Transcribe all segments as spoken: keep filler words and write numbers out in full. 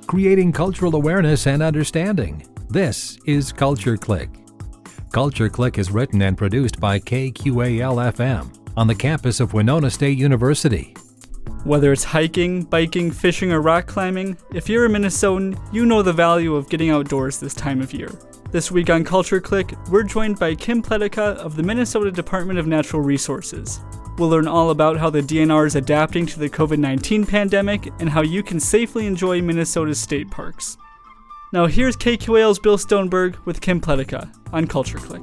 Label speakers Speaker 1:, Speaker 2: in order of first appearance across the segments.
Speaker 1: creating cultural awareness and understanding. This is Culture Click. Culture Click is written and produced by K Q A L F M on the campus of Winona State University.
Speaker 2: Whether it's hiking, biking, fishing, or rock climbing, if you're a Minnesotan, you know the value of getting outdoors this time of year. This week on Culture Click, we're joined by Kim Pletica of the Minnesota Department of Natural Resources. We'll learn all about how the D N R is adapting to the covid nineteen pandemic and how you can safely enjoy Minnesota's state parks. Now here's K Q A L's Bill Stoneberg with Kim Pletica on Culture Click.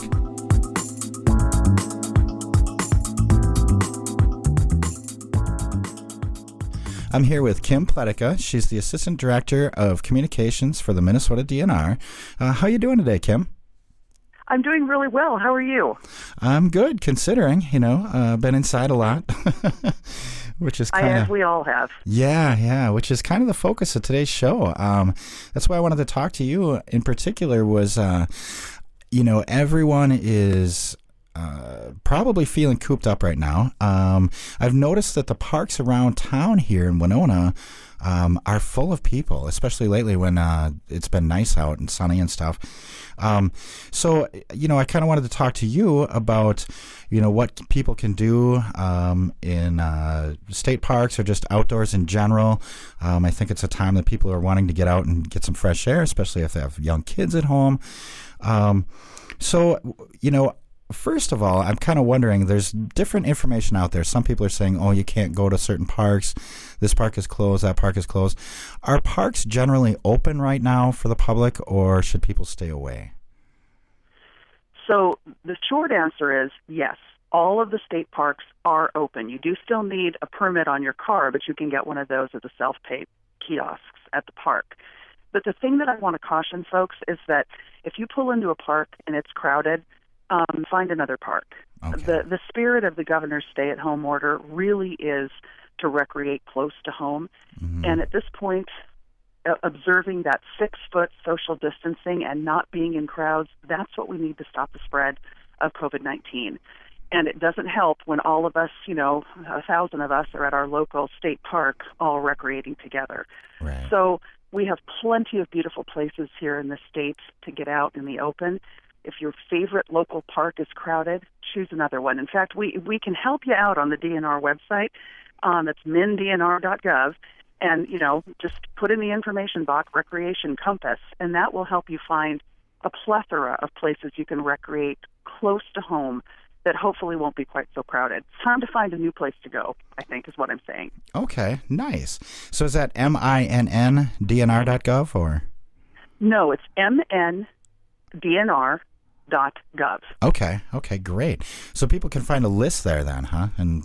Speaker 3: I'm here with Kim Pletica. She's the Assistant Director of Communications for the Minnesota D N R. Uh, how are you doing today, Kim?
Speaker 4: I'm doing really well. How are you?
Speaker 3: I'm good, considering, you know, uh, been inside a lot, which is kind of...
Speaker 4: As we all have.
Speaker 3: Yeah, yeah, which is kind of the focus of today's show. Um, that's why I wanted to talk to you in particular was, uh, you know, everyone is... Uh, probably feeling cooped up right now. Um, I've noticed that the parks around town here in Winona um, are full of people, especially lately when uh, it's been nice out and sunny and stuff. Um, so, you know, I kind of wanted to talk to you about, you know, what people can do um, in uh, state parks or just outdoors in general. Um, I think it's a time that people are wanting to get out and get some fresh air, especially if they have young kids at home. Um, so, you know, first of all, I'm kind of wondering, there's different information out there. Some people are saying, oh, you can't go to certain parks. This park is closed, that park is closed. Are parks generally open right now for the public, or should people stay away?
Speaker 4: So the short answer is yes. All of the state parks are open. You do still need a permit on your car, but you can get one of those at the self-pay kiosks at the park. But the thing that I want to caution folks is that if you pull into a park and it's crowded, Um, find another park.
Speaker 3: Okay.
Speaker 4: The the spirit of the governor's stay-at-home order really is to recreate close to home. Mm-hmm. And at this point, uh, observing that six-foot social distancing and not being in crowds, that's what we need to stop the spread of covid nineteen. And it doesn't help when all of us, you know, a thousand of us are at our local state park all recreating together.
Speaker 3: Right.
Speaker 4: So we have plenty of beautiful places here in the state to get out in the open. If your favorite local park is crowded, choose another one. In fact, we we can help you out on the D N R website. Um, it's min d n r dot gov. And, you know, just put in the information box, Recreation Compass, and that will help you find a plethora of places you can recreate close to home that hopefully won't be quite so crowded. It's time to find a new place to go, I think, is what I'm saying.
Speaker 3: Okay, nice. So is that M I N N D N R dot gov, or?
Speaker 4: No, it's M N D N R dot gov.
Speaker 3: Okay, okay, great. So people can find a list there then, huh? And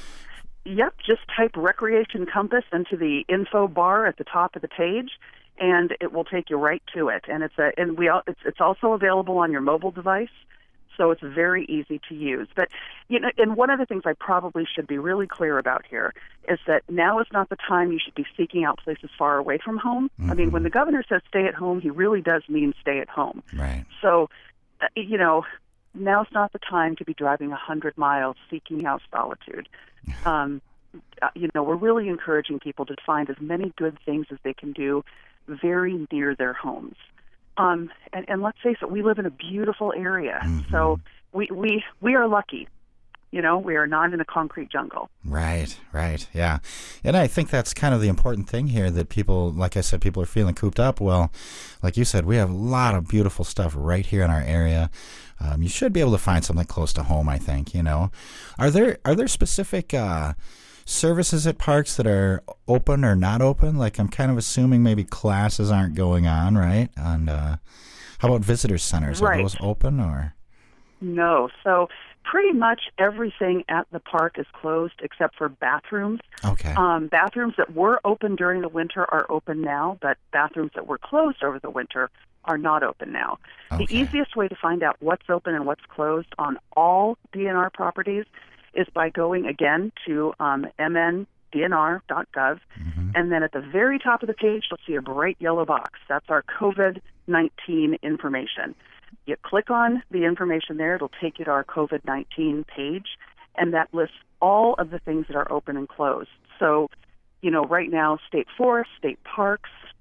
Speaker 4: Yep, just type Recreation Compass into the info bar at the top of the page, and it will take you right to it. And it's a and we it's it's also available on your mobile device, so it's very easy to use. But you know, and one of the things I probably should be really clear about here is that now is not the time you should be seeking out places far away from home. Mm-hmm. I mean, when the governor says stay at home, he really does mean stay at home.
Speaker 3: Right.
Speaker 4: So, uh, you know, now's not the time to be driving a hundred miles seeking out solitude. Um, uh, you know, we're really encouraging people to find as many good things as they can do very near their homes. Um, and, and let's face it, we live in a beautiful area, mm-hmm. so we, we we are lucky. You know, we are not in a concrete jungle.
Speaker 3: Right, right, yeah. And I think that's kind of the important thing here, that people, like I said, people are feeling cooped up. Well, like you said, we have a lot of beautiful stuff right here in our area. Um, you should be able to find something close to home, I think, you know. Are there are there specific uh, services at parks that are open or not open? Like, I'm kind of assuming maybe classes aren't going on, right? And uh, how about visitor centers? Are
Speaker 4: right.
Speaker 3: those open, or?
Speaker 4: No. So pretty much everything at the park is closed except for bathrooms.
Speaker 3: Okay.
Speaker 4: Um, bathrooms that were open during the winter are open now, but bathrooms that were closed over the winter are not open now.
Speaker 3: Okay.
Speaker 4: The easiest way to find out what's open and what's closed on all D N R properties is by going again to um, m n d n r dot gov, mm-hmm. and then at the very top of the page, you'll see a bright yellow box. That's our covid nineteen information. You click on the information there, it'll take you to our covid nineteen page, and that lists all of the things that are open and closed. So, you know, right now, state forests, state parks,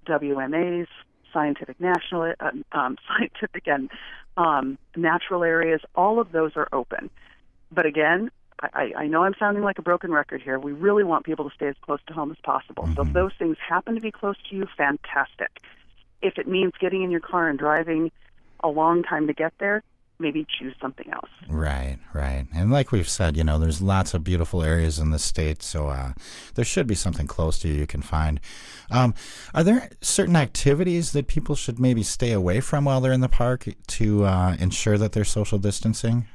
Speaker 4: W M As, scientific national, uh, um, scientific and um, natural areas, all of those are open. But again, I, I know I'm sounding like a broken record here. We really want people to stay as close to home as possible. Mm-hmm. So if those things happen to be close to you, fantastic. If it means getting in your car and driving a long time to get there, maybe choose something else.
Speaker 3: Right, right. And like we've said, you know, there's lots of beautiful areas in the state, so uh, there should be something close to you you can find. Um, are there certain activities that people should maybe stay away from while they're in the park to uh, ensure that they're social distancing?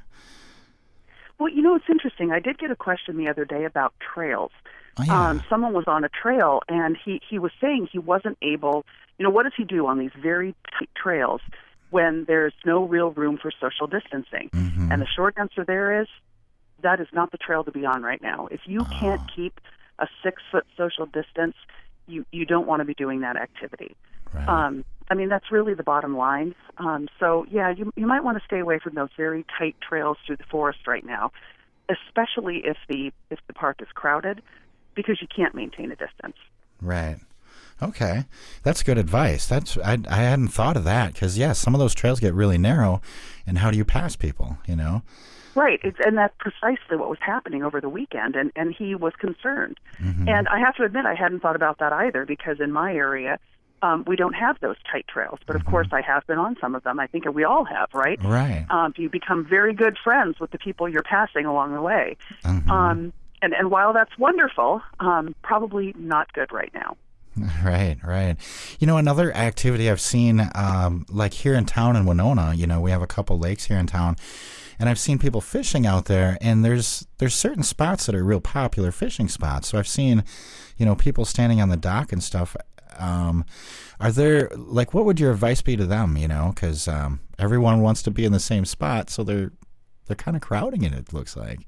Speaker 4: Well, you know, it's interesting. I did get a question the other day about trails.
Speaker 3: Oh, yeah.
Speaker 4: Um, someone was on a trail, and he, he was saying he wasn't able, you know, what does he do on these very tight trails when there's no real room for social distancing?
Speaker 3: Mm-hmm.
Speaker 4: And the short answer there is that is not the trail to be on right now. If you
Speaker 3: oh.
Speaker 4: can't keep a six-foot social distance, you, you don't want to be doing that activity.
Speaker 3: Right.
Speaker 4: Um, I mean, that's really the bottom line. Um, so, yeah, you, you might want to stay away from those very tight trails through the forest right now, especially if the if the park is crowded, because you can't maintain a distance.
Speaker 3: Right. Okay, that's good advice. That's I I hadn't thought of that because yeah, some of those trails get really narrow, and how do you pass people? You know.
Speaker 4: Right, it's, and that's precisely what was happening over the weekend, and, and he was concerned.
Speaker 3: Mm-hmm.
Speaker 4: And I have to admit, I hadn't thought about that either, because in my area, um, we don't have those tight trails. But of
Speaker 3: mm-hmm.
Speaker 4: course, I have been on some of them. I think we all have, right?
Speaker 3: Right.
Speaker 4: Um, you become very good friends with the people you're passing along the way.
Speaker 3: Mm-hmm.
Speaker 4: Um, and, and while that's wonderful, um, probably not good right now.
Speaker 3: Right, right. You know, another activity I've seen, um, like here in town in Winona, you know, we have a couple lakes here in town, and I've seen people fishing out there, and there's there's certain spots that are real popular fishing spots. So I've seen, you know, people standing on the dock and stuff. Um, are there, like, what would your advice be to them, you know, because um, everyone wants to be in the same spot, so they're they're kind of crowding it, it looks like.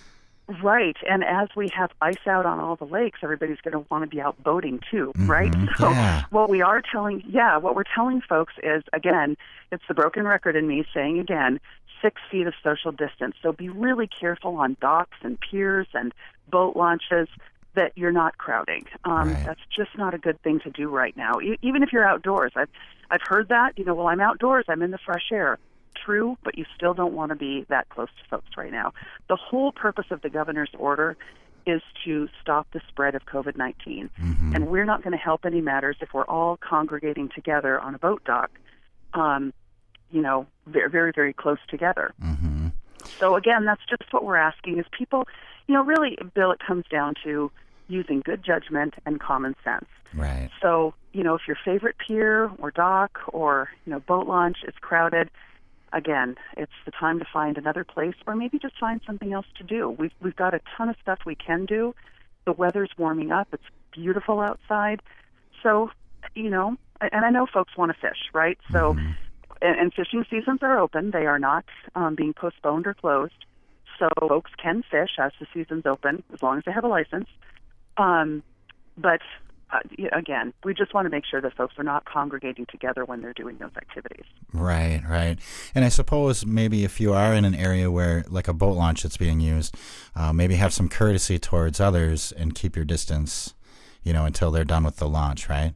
Speaker 4: Right, and as we have ice out on all the lakes, everybody's going to want to be out boating too,
Speaker 3: Mm-hmm.
Speaker 4: right? So
Speaker 3: yeah.
Speaker 4: what we are telling, yeah, what we're telling folks is, again, it's the broken record in me saying again, six feet of social distance. So be really careful on docks and piers and boat launches that you're not crowding. Um,
Speaker 3: Right.
Speaker 4: That's just not a good thing to do right now. E- even if you're outdoors, I've I've heard that. You know, well, I'm outdoors, I'm in the fresh air. True, but you still don't want to be that close to folks right now. The whole purpose of the governor's order is to stop the spread of COVID nineteen.
Speaker 3: Mm-hmm.
Speaker 4: And we're not going to help any matters if we're all congregating together on a boat dock, um, you know, very, very, very close together.
Speaker 3: Mm-hmm.
Speaker 4: So, again, that's just what we're asking is people, you know, really, Bill, it comes down to using good judgment and common sense.
Speaker 3: Right.
Speaker 4: So, you know, if your favorite pier or dock or, you know, boat launch is crowded, again, it's the time to find another place or maybe just find something else to do. We've, we've got a ton of stuff we can do. The weather's warming up. It's beautiful outside. So, you know, and I know folks want to fish, right? So,
Speaker 3: Mm-hmm.
Speaker 4: and, and fishing seasons are open. They are not um, being postponed or closed. So folks can fish as the season's open as long as they have a license. Um, but Uh, again, we just want to make sure that folks are not congregating together when they're doing those activities.
Speaker 3: Right, right. And I suppose maybe if you are in an area where, like a boat launch that's being used, uh, maybe have some courtesy towards others and keep your distance, you know, until they're done with the launch, right?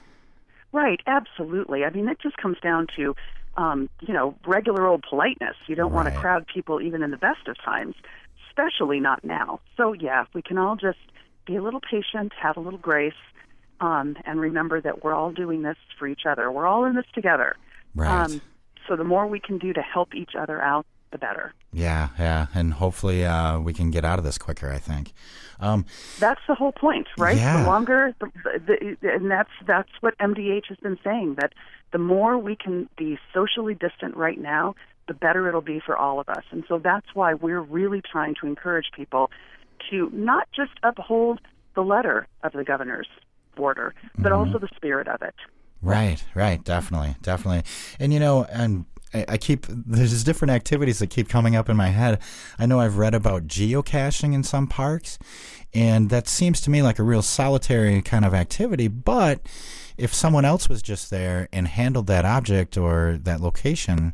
Speaker 4: Right, absolutely. I mean, it just comes down to, um, you know, regular old politeness. You don't want to
Speaker 3: Right.
Speaker 4: crowd people even in the best of times, especially not now. So, yeah, if we can all just be a little patient, have a little grace, Um, and remember that we're all doing this for each other. We're all in this together.
Speaker 3: Right.
Speaker 4: Um, so the more we can do to help each other out, the better.
Speaker 3: Yeah, yeah. And hopefully uh, we can get out of this quicker, I think. Um,
Speaker 4: That's the whole point, right?
Speaker 3: Yeah.
Speaker 4: The longer, the, the, the, and that's that's what M D H has been saying, that the more we can be socially distant right now, the better it'll be for all of us. And so that's why we're really trying to encourage people to not just uphold the letter of the governor's order, but
Speaker 3: Mm-hmm.
Speaker 4: also the spirit of it.
Speaker 3: Right, right, definitely, definitely. And, you know, and I, I keep, there's different activities that keep coming up in my head. I know I've read about geocaching in some parks, and that seems to me like a real solitary kind of activity, but if someone else was just there and handled that object or that location,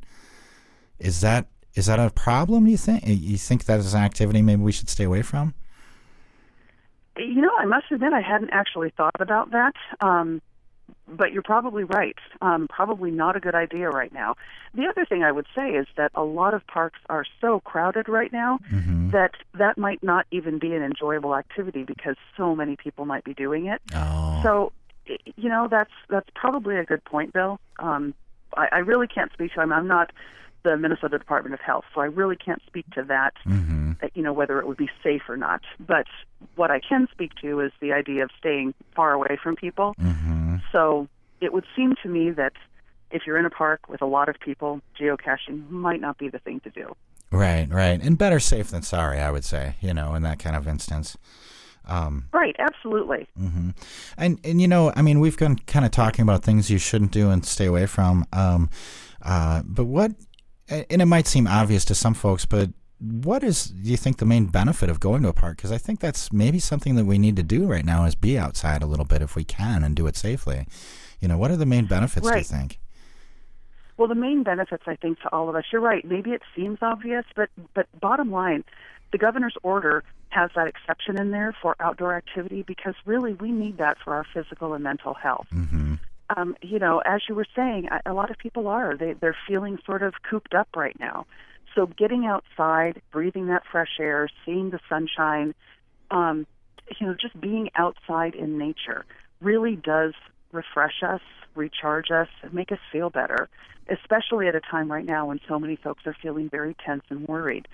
Speaker 3: is that is that a problem, you think? You think that is an activity maybe we should stay away from?
Speaker 4: You know, I must admit I hadn't actually thought about that. Um, but you're probably right. Um, probably not a good idea right now. The other thing I would say is that a lot of parks are so crowded right now
Speaker 3: Mm-hmm.
Speaker 4: that that might not even be an enjoyable activity because so many people might be doing it.
Speaker 3: Oh.
Speaker 4: So, y- you know, that's that's probably a good point, Bill. Um, I, I really can't speak to I'm, I'm not the Minnesota Department of Health, so I really can't speak to that,
Speaker 3: Mm-hmm.
Speaker 4: uh, you know, whether it would be safe or not. But what I can speak to is the idea of staying far away from people.
Speaker 3: Mm-hmm.
Speaker 4: So it would seem to me that if you're in a park with a lot of people, geocaching might not be the thing to do.
Speaker 3: Right, right. And better safe than sorry, I would say, you know, in that kind of instance. Um,
Speaker 4: Right, absolutely.
Speaker 3: hmm And, and, you know, I mean, we've been kind of talking about things you shouldn't do and stay away from. Um, uh, but what, and it might seem obvious to some folks, but what is, do you think, the main benefit of going to a park? Because I think that's maybe something that we need to do right now is be outside a little bit if we can and do it safely. You know, what are the main benefits, do you
Speaker 4: Right.
Speaker 3: think?
Speaker 4: Well, the main benefits, I think, to all of us, you're right, maybe it seems obvious, but, but bottom line, the governor's order has that exception in there for outdoor activity because really we need that for our physical and mental health.
Speaker 3: Mm-hmm.
Speaker 4: Um, you know, as you were saying, a, a lot of people are. They, they're feeling sort of cooped up right now. So getting outside, breathing that fresh air, seeing the sunshine, um, you know, just being outside in nature really does refresh us, recharge us, and make us feel better, especially at a time right now when so many folks are feeling very tense and worried.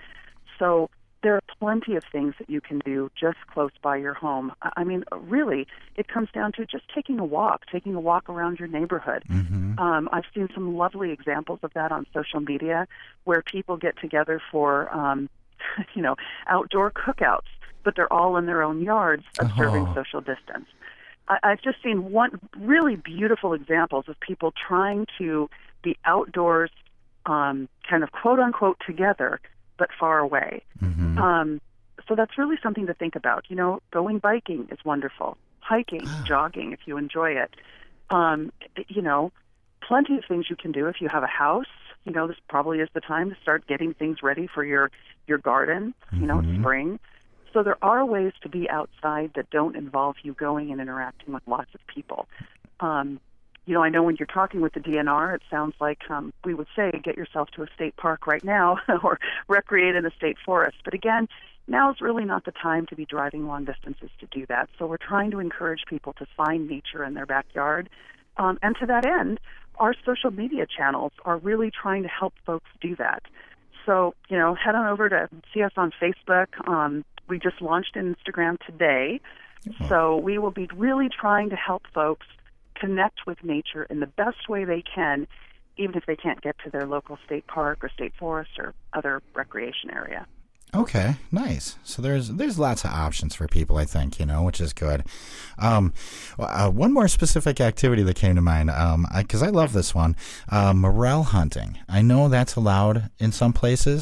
Speaker 4: So there are plenty of things that you can do just close by your home. I I mean, really, it comes down to just taking a walk, taking a walk around your neighborhood.
Speaker 3: Mm-hmm.
Speaker 4: Um, I've seen some lovely examples of that on social media where people get together for, um, you know, outdoor cookouts, but they're all in their own yards observing
Speaker 3: Oh.
Speaker 4: social distance. I, I've just seen one really beautiful examples of people trying to be outdoors, um, kind of quote unquote together, but far away.
Speaker 3: Mm-hmm.
Speaker 4: Um, so that's really something to think about. You know, going biking is wonderful. Hiking, jogging, if you enjoy it. Um, you know, plenty of things you can do if you have a house. You know, this probably is the time to start getting things ready for your, your garden, you know,
Speaker 3: Mhm.
Speaker 4: it's spring. So there are ways to be outside that don't involve you going and interacting with lots of people. Um, you know, I know when you're talking with the D N R, it sounds like um, we would say get yourself to a state park right now or recreate in a state forest. But again, now is really not the time to be driving long distances to do that. So we're trying to encourage people to find nature in their backyard. Um, and to that end, our social media channels are really trying to help folks do that. So, you know, head on over to see us on Facebook. Um, we just launched Instagram today. So we will be really trying to help folks connect with nature in the best way they can, even if they can't get to their local state park or state forest or other recreation area.
Speaker 3: Okay, nice. So there's there's lots of options for people, I think, you know, which is good. Um, uh, one more specific activity that came to mind, um, because I, I love this one, uh, morel hunting. I know that's allowed in some places.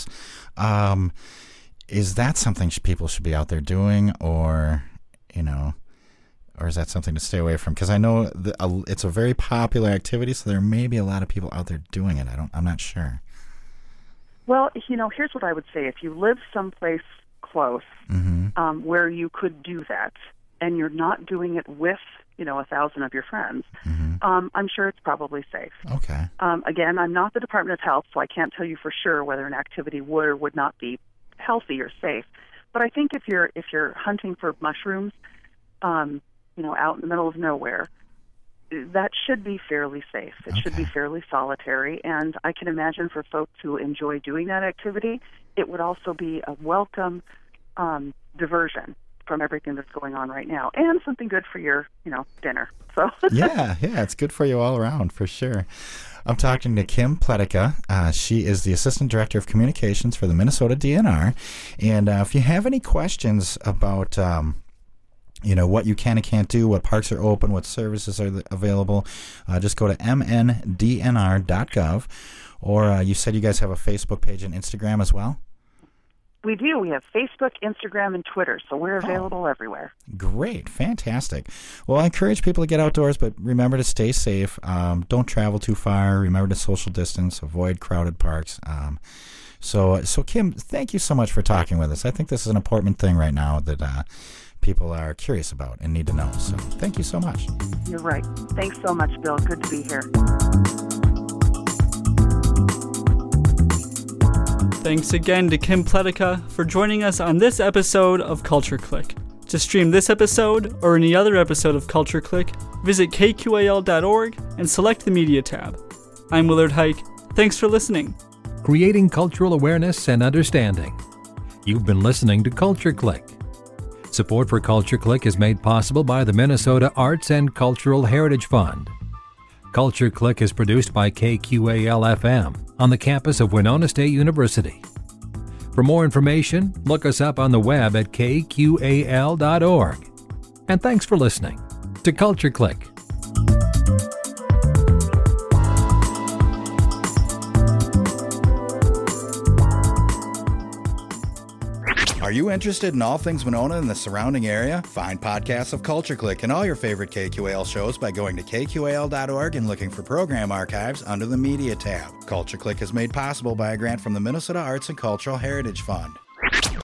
Speaker 3: Um, is that something sh- people should be out there doing, or, you know, or is that something to stay away from? Because I know the, uh, it's a very popular activity, so there may be a lot of people out there doing it. I don't. I'm not sure.
Speaker 4: Well, you know, here's what I would say. If you live someplace close
Speaker 3: Mm-hmm.
Speaker 4: um, where you could do that, and you're not doing it with, you know, a thousand of your friends,
Speaker 3: Mm-hmm.
Speaker 4: um, I'm sure it's probably safe.
Speaker 3: Okay.
Speaker 4: Um, again, I'm not the Department of Health, so I can't tell you for sure whether an activity would or would not be healthy or safe. But I think if you're if you're hunting for mushrooms, um, you know, out in the middle of nowhere, that should be fairly safe. It should be
Speaker 3: Okay.
Speaker 4: fairly solitary. And I can imagine for folks who enjoy doing that activity, it would also be a welcome um, diversion from everything that's going on right now, and something good for your, you know, dinner. So
Speaker 3: yeah, yeah, it's good for you all around, for sure. I'm talking to Kim Pletica. Uh, she is the Assistant Director of Communications for the Minnesota D N R. And uh, if you have any questions about, um, you know, what you can and can't do, what parks are open, what services are available, uh, just go to m n d n r dot gov. Or uh, you said you guys have a Facebook page and Instagram as well?
Speaker 4: we do. We have Facebook, Instagram, and Twitter, so we're available oh. everywhere.
Speaker 3: Great. Fantastic. Well, I encourage people to get outdoors, but remember to stay safe. Um, don't travel too far. Remember to social distance. Avoid crowded parks. Um, so, so Kim, thank you so much for talking with us. I think this is an important thing right now that uh, people are curious about and need to know. So thank you so much.
Speaker 4: You're right. Thanks so much, Bill. Good to be here.
Speaker 2: Thanks again to Kim Pletica for joining us on this episode of Culture Click. To stream this episode or any other episode of Culture Click, visit K Q A L dot org and select the Media tab. I'm Willard Hike. Thanks for listening.
Speaker 1: Creating cultural awareness and understanding. You've been listening to Culture Click. Support for Culture Click is made possible by the Minnesota Arts and Cultural Heritage Fund. Culture Click is produced by K Q A L F M on the campus of Winona State University. For more information, look us up on the web at K Q A L dot org. And thanks for listening to Culture Click.
Speaker 3: Are you interested in all things Winona and the surrounding area? Find podcasts of Culture Click and all your favorite K Q A L shows by going to K Q A L dot org and looking for program archives under the Media tab. Culture Click is made possible by a grant from the Minnesota Arts and Cultural Heritage Fund.